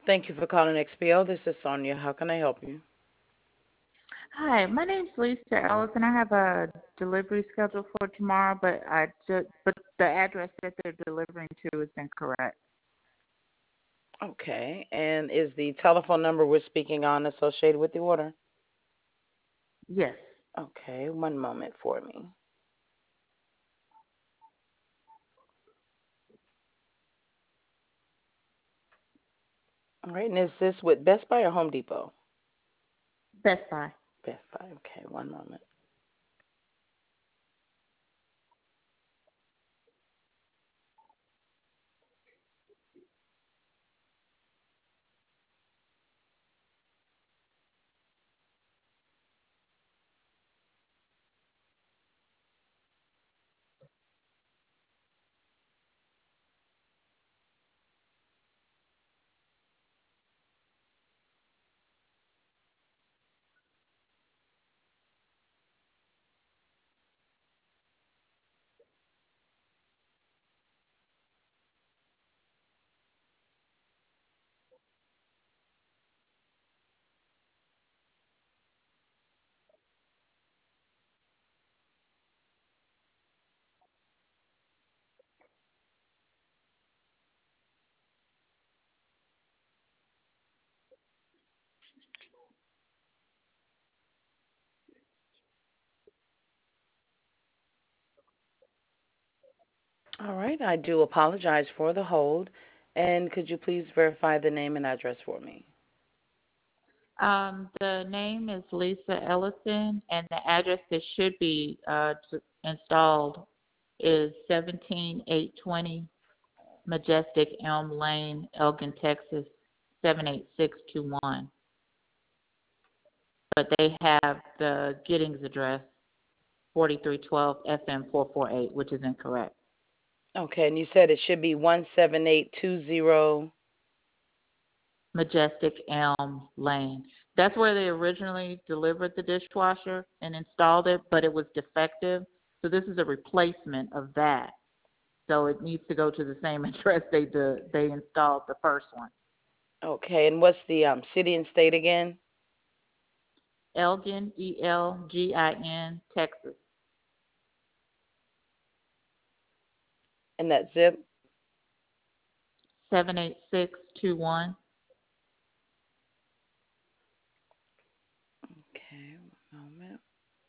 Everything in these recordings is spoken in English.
Thank you for calling XPO. This is Sonia. How can I help you? Hi, my name's Lisa Ellis, and I have a delivery scheduled for tomorrow, but the address that they're delivering to is incorrect. Okay. And is the telephone number we're speaking on associated with the order? Yes. Okay. One moment for me. All right. And is this with Best Buy or Home Depot? Best Buy. Best Buy. Okay. One moment. All right. I do apologize for the hold. And could you please verify the name and address for me? The name is Lisa Ellison, and the address that should be installed is 17820 Majestic Elm Lane, Elgin, Texas, 78621. But they have the Giddings address, 4312 FM 448, which is incorrect. Okay. And you said it should be 17820. Majestic Elm Lane. That's where they originally delivered the dishwasher and installed it, but it was defective. So this is a replacement of that. So it needs to go to the same address they installed the first one. Okay. And what's the city and state again? Elgin, Elgin, Texas. And that zip? 78621. Okay. One moment.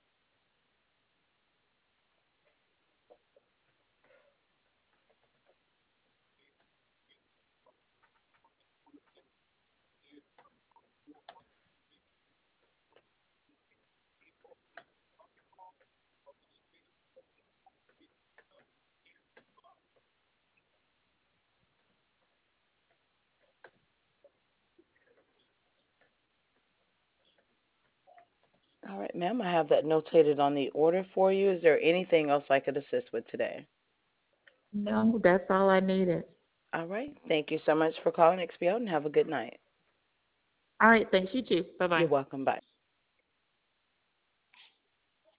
All right, ma'am. I have that notated on the order for you. Is there anything else I could assist with today? No, that's all I needed. All right. Thank you so much for calling XPO and have a good night. All right, thanks. You too. You're Bye-bye. welcome. Bye.